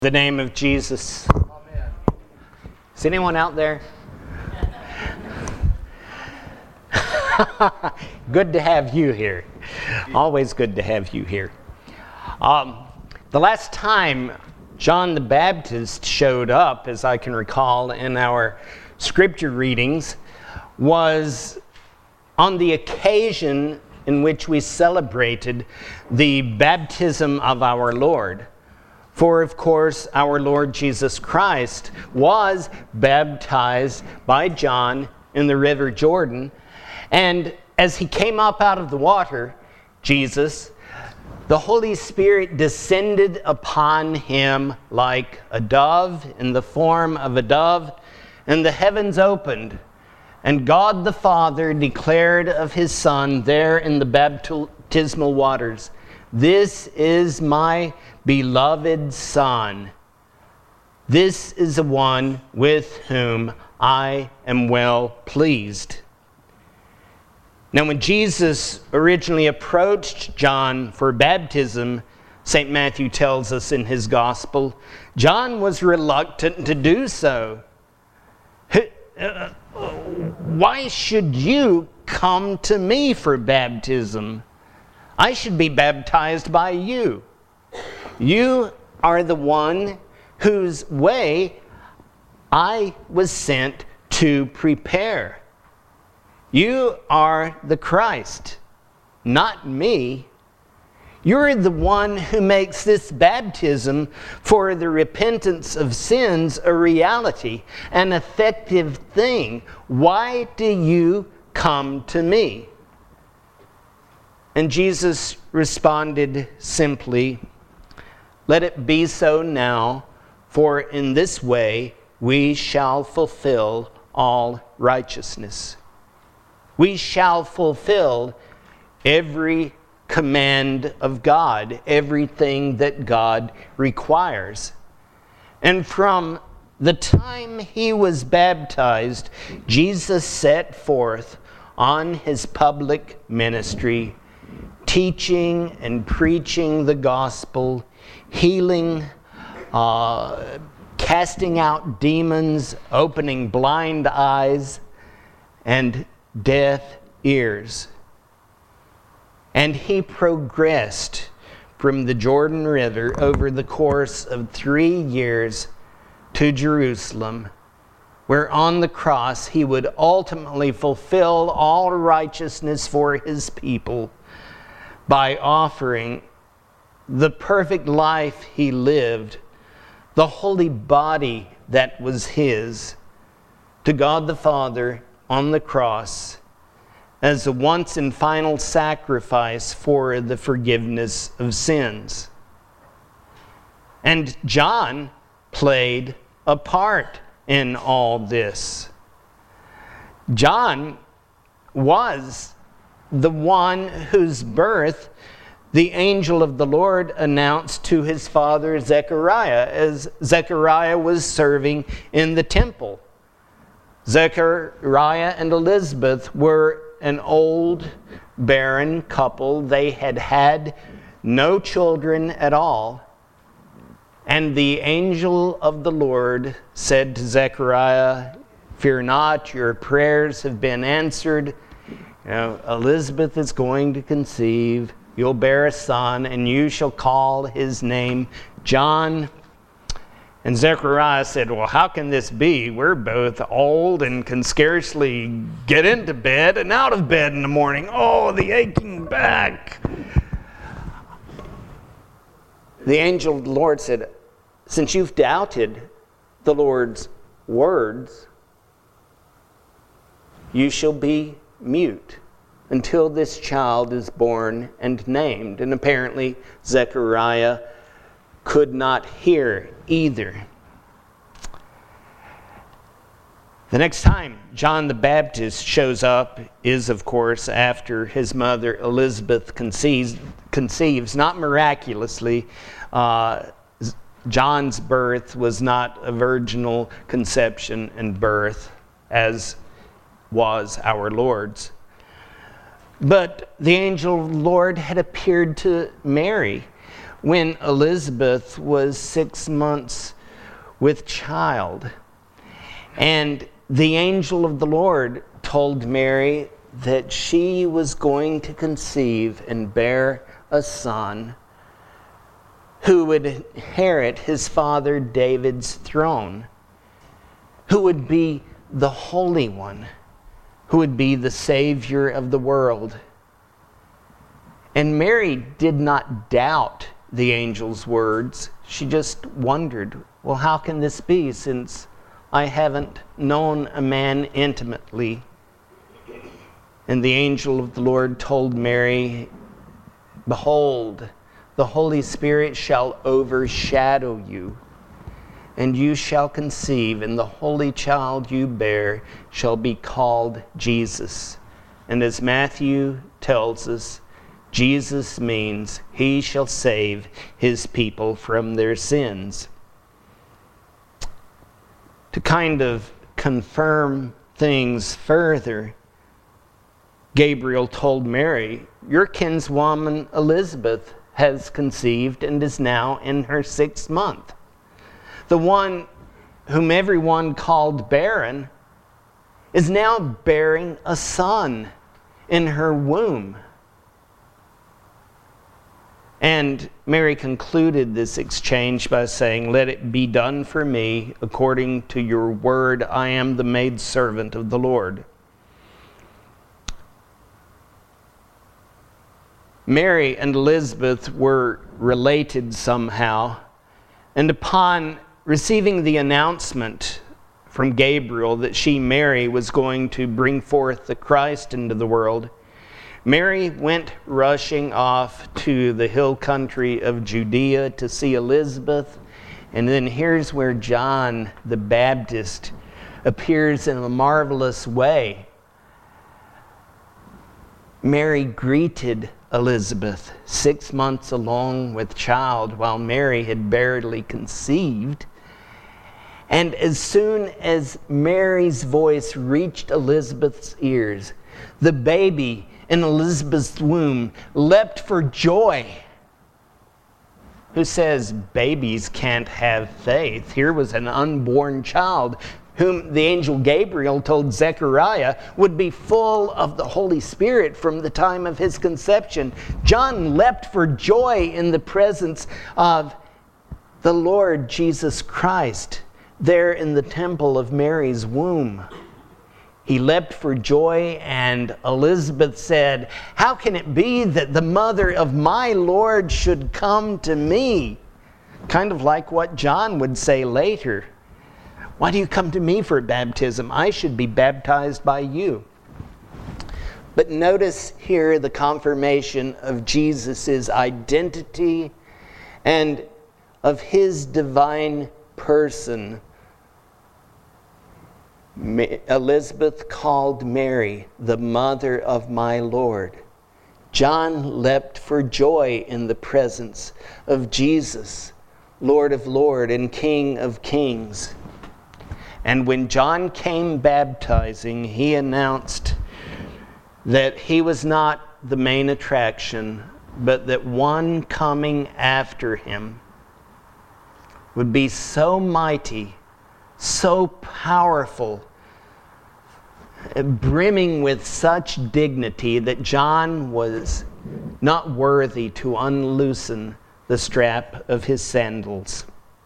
The name of Jesus. Amen. Is anyone out there? Good to have you here. Always good to have you here. The last time John the Baptist showed up, as I can recall in our scripture readings, was on the occasion in which we celebrated the baptism of our Lord. For, of course, our Lord Jesus Christ was baptized by John in the river Jordan. And as he came up out of the water, Jesus, the Holy Spirit descended upon him like a dove, in the form of a dove, and the heavens opened. And God the Father declared of his Son there in the baptismal waters, "This is my beloved Son. This is the one with whom I am well pleased." Now, when Jesus originally approached John for baptism, St. Matthew tells us in his gospel, John was reluctant to do so. Why should you come to me for baptism? I should be baptized by you. You are the one whose way I was sent to prepare. You are the Christ, not me. You're the one who makes this baptism for the repentance of sins a reality, an effective thing. Why do you come to me? And Jesus responded simply, "Let it be so now, for in this way we shall fulfill all righteousness." We shall fulfill every command of God, everything that God requires. And from the time he was baptized, Jesus set forth on his public ministry, teaching and preaching the gospel, healing, casting out demons, opening blind eyes, and deaf ears. And he progressed from the Jordan River over the course of 3 years to Jerusalem, where on the cross he would ultimately fulfill all righteousness for his people by offering the perfect life he lived, the holy body that was his, to God the Father on the cross as a once and final sacrifice for the forgiveness of sins. And John played a part in all this. John was the one whose birth the angel of the Lord announced to his father Zechariah as Zechariah was serving in the temple. Zechariah and Elizabeth were an old, barren couple. They had had no children at all. And the angel of the Lord said to Zechariah, "Fear not, your prayers have been answered. Elizabeth is going to conceive. You'll bear a son, and you shall call his name John." And Zechariah said, "Well, how can this be? We're both old and can scarcely get into bed and out of bed in the morning. Oh, the aching back." The angel of the Lord said, "Since you've doubted the Lord's words, you shall be mute until this child is born and named." And apparently Zechariah could not hear either. The next time John the Baptist shows up is, of course, after his mother Elizabeth conceives, not miraculously. John's birth was not a virginal conception and birth, as was our Lord's. But the angel of the Lord had appeared to Mary when Elizabeth was 6 months with child. And the angel of the Lord told Mary that she was going to conceive and bear a son who would inherit his father David's throne, who would be the Holy One, who would be the Savior of the world. And Mary did not doubt the angel's words. She just wondered, well, how can this be, since I haven't known a man intimately? And the angel of the Lord told Mary, behold, the Holy Spirit shall overshadow you, and you shall conceive, and the holy child you bear shall be called Jesus. And as Matthew tells us, Jesus means he shall save his people from their sins. To kind of confirm things further, Gabriel told Mary, your kinswoman Elizabeth has conceived and is now in her 6th month. The one whom everyone called barren is now bearing a son in her womb. And Mary concluded this exchange by saying, let it be done for me according to your word. I am the maidservant of the Lord. Mary and Elizabeth were related somehow, and upon receiving the announcement from Gabriel that she, Mary, was going to bring forth the Christ into the world, Mary went rushing off to the hill country of Judea to see Elizabeth. And then here's where John the Baptist appears in a marvelous way. Mary greeted Elizabeth 6 months along with child, while Mary had barely conceived. And as soon as Mary's voice reached Elizabeth's ears, the baby in Elizabeth's womb leapt for joy. Who says babies can't have faith? Here was an unborn child whom the angel Gabriel told Zechariah would be full of the Holy Spirit from the time of his conception. John leapt for joy in the presence of the Lord Jesus Christ there in the temple of Mary's womb. He leapt for joy, and Elizabeth said, how can it be that the mother of my Lord should come to me? Kind of like what John would say later. Why do you come to me for baptism? I should be baptized by you. But notice here the confirmation of Jesus' identity and of his divine person. Elizabeth called Mary the mother of my Lord. John leapt for joy in the presence of Jesus, Lord of Lords and King of Kings. And when John came baptizing, he announced that he was not the main attraction, but that one coming after him would be so mighty, so powerful, brimming with such dignity that John was not worthy to unloosen the strap of his sandals.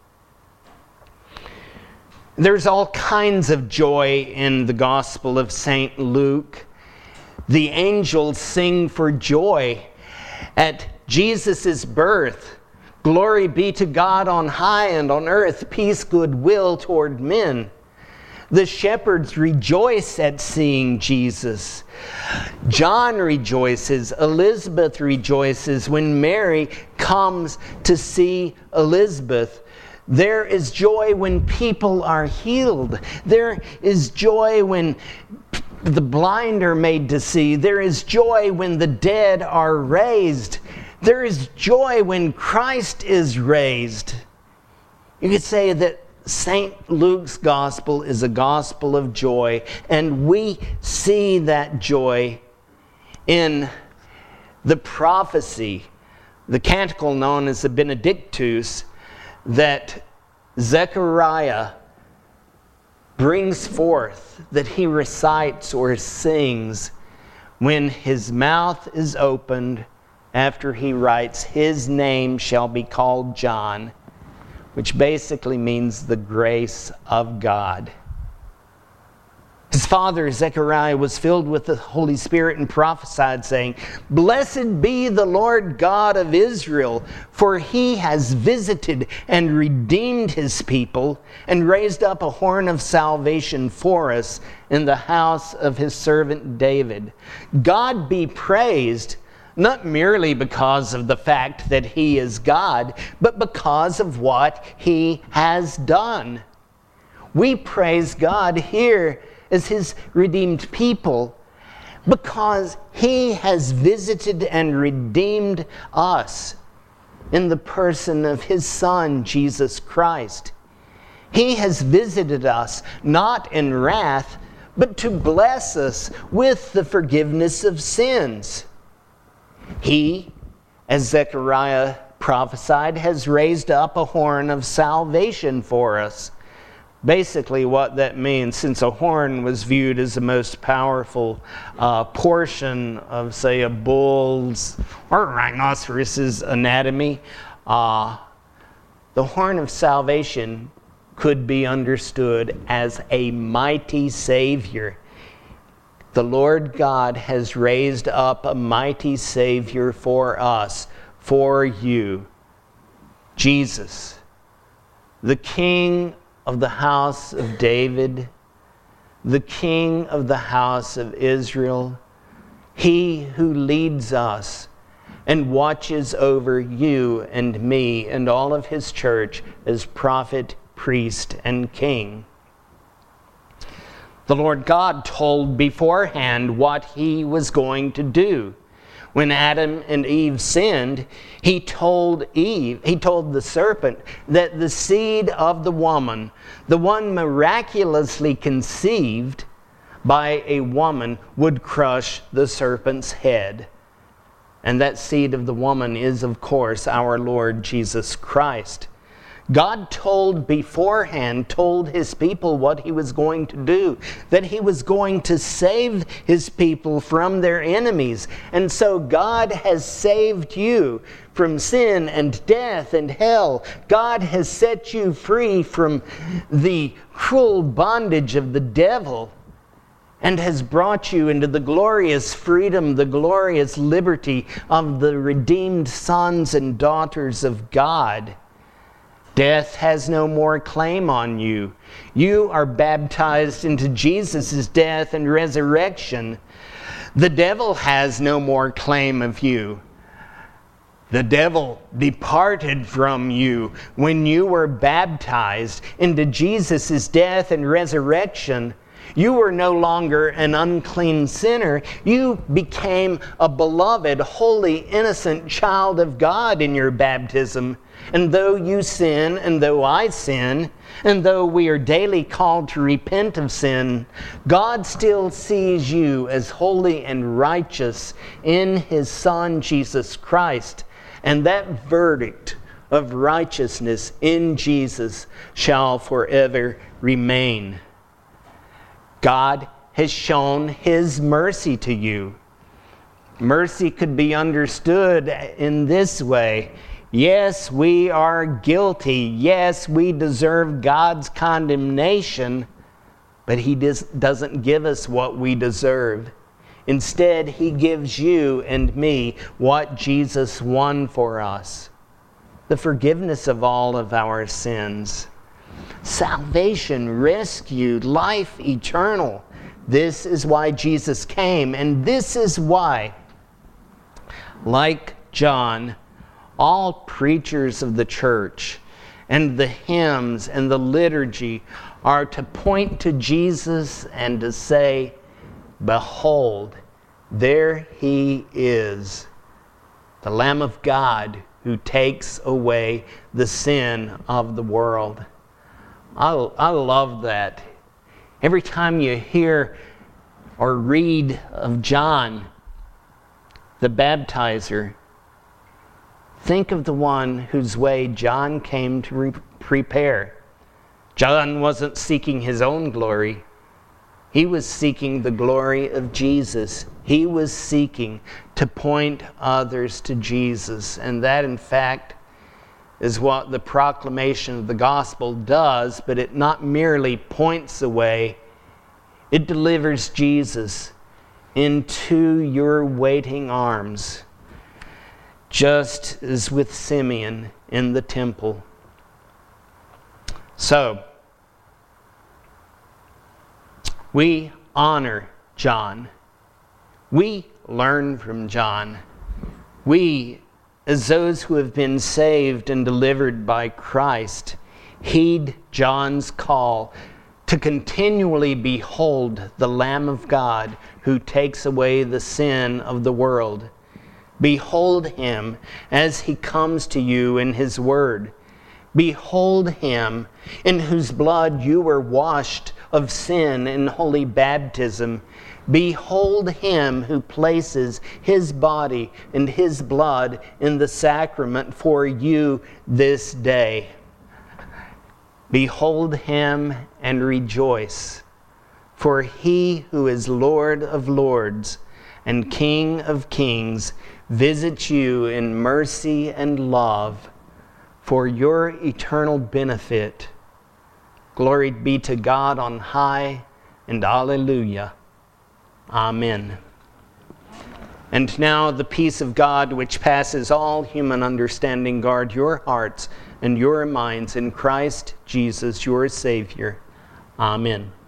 There's all kinds of joy in the Gospel of St. Luke. The angels sing for joy at Jesus' birth. Glory be to God on high, and on earth peace, goodwill toward men. The shepherds rejoice at seeing Jesus. John rejoices. Elizabeth rejoices when Mary comes to see Elizabeth. There is joy when people are healed. There is joy when the blind are made to see. There is joy when the dead are raised. There is joy when Christ is raised. You could say that St. Luke's gospel is a gospel of joy, and we see that joy in the prophecy the canticle known as the Benedictus that Zechariah brings forth, that he recites or sings when his mouth is opened after he writes, "His name shall be called John," which basically means the grace of God. His father, Zechariah, was filled with the Holy Spirit and prophesied, saying, "Blessed be the Lord God of Israel, for he has visited and redeemed his people and raised up a horn of salvation for us in the house of his servant David. God be praised, not merely because of the fact that he is God, but because of what he has done." We praise God here as his redeemed people because he has visited and redeemed us in the person of his Son, Jesus Christ. He has visited us not in wrath, but to bless us with the forgiveness of sins. He, as Zechariah prophesied, has raised up a horn of salvation for us. Basically what that means, since a horn was viewed as the most powerful portion of, say, a bull's or a rhinoceros's anatomy, the horn of salvation could be understood as a mighty Savior. The Lord God has raised up a mighty Savior for us, for you, Jesus, the King of the house of David, the King of the house of Israel, he who leads us and watches over you and me and all of his church as prophet, priest, and king. The Lord God told beforehand what he was going to do. When Adam and Eve sinned, he told the serpent that the seed of the woman, the one miraculously conceived by a woman, would crush the serpent's head. And that seed of the woman is, of course, our Lord Jesus Christ. God told his people what he was going to do, that he was going to save his people from their enemies. And so God has saved you from sin and death and hell. God has set you free from the cruel bondage of the devil and has brought you into the glorious freedom, the glorious liberty of the redeemed sons and daughters of God. Death has no more claim on you. You are baptized into Jesus' death and resurrection. The devil has no more claim of you. The devil departed from you when you were baptized into Jesus' death and resurrection. You were no longer an unclean sinner. You became a beloved, holy, innocent child of God in your baptism. And though you sin, and though I sin, and though we are daily called to repent of sin, God still sees you as holy and righteous in his Son, Jesus Christ. And that verdict of righteousness in Jesus shall forever remain. God has shown his mercy to you. Mercy could be understood in this way. Yes, we are guilty. Yes, we deserve God's condemnation, but he doesn't give us what we deserve. Instead, he gives you and me what Jesus won for us: the forgiveness of all of our sins, salvation, rescue, life eternal. This is why Jesus came, and this is why, like John, all preachers of the church and the hymns and the liturgy are to point to Jesus and to say, "Behold, there he is, the Lamb of God who takes away the sin of the world." I love that. Every time you hear or read of John the Baptizer, Think of the one whose way John came to prepare. John wasn't seeking his own glory. He was seeking the glory of Jesus. He was seeking to point others to Jesus. And that, in fact, is what the proclamation of the gospel does, but it not merely points the way, it delivers Jesus into your waiting arms, just as with Simeon in the temple. So, we honor John. We learn from John. We, as those who have been saved and delivered by Christ, heed John's call to continually behold the Lamb of God who takes away the sin of the world. Behold him as he comes to you in his word. Behold him in whose blood you were washed of sin in holy baptism. Behold him who places his body and his blood in the sacrament for you this day. Behold him and rejoice, for he who is Lord of lords and King of kings visits you in mercy and love for your eternal benefit. Glory be to God on high, and alleluia. Amen. And now the peace of God, which passes all human understanding, guard your hearts and your minds in Christ Jesus, your Savior. Amen.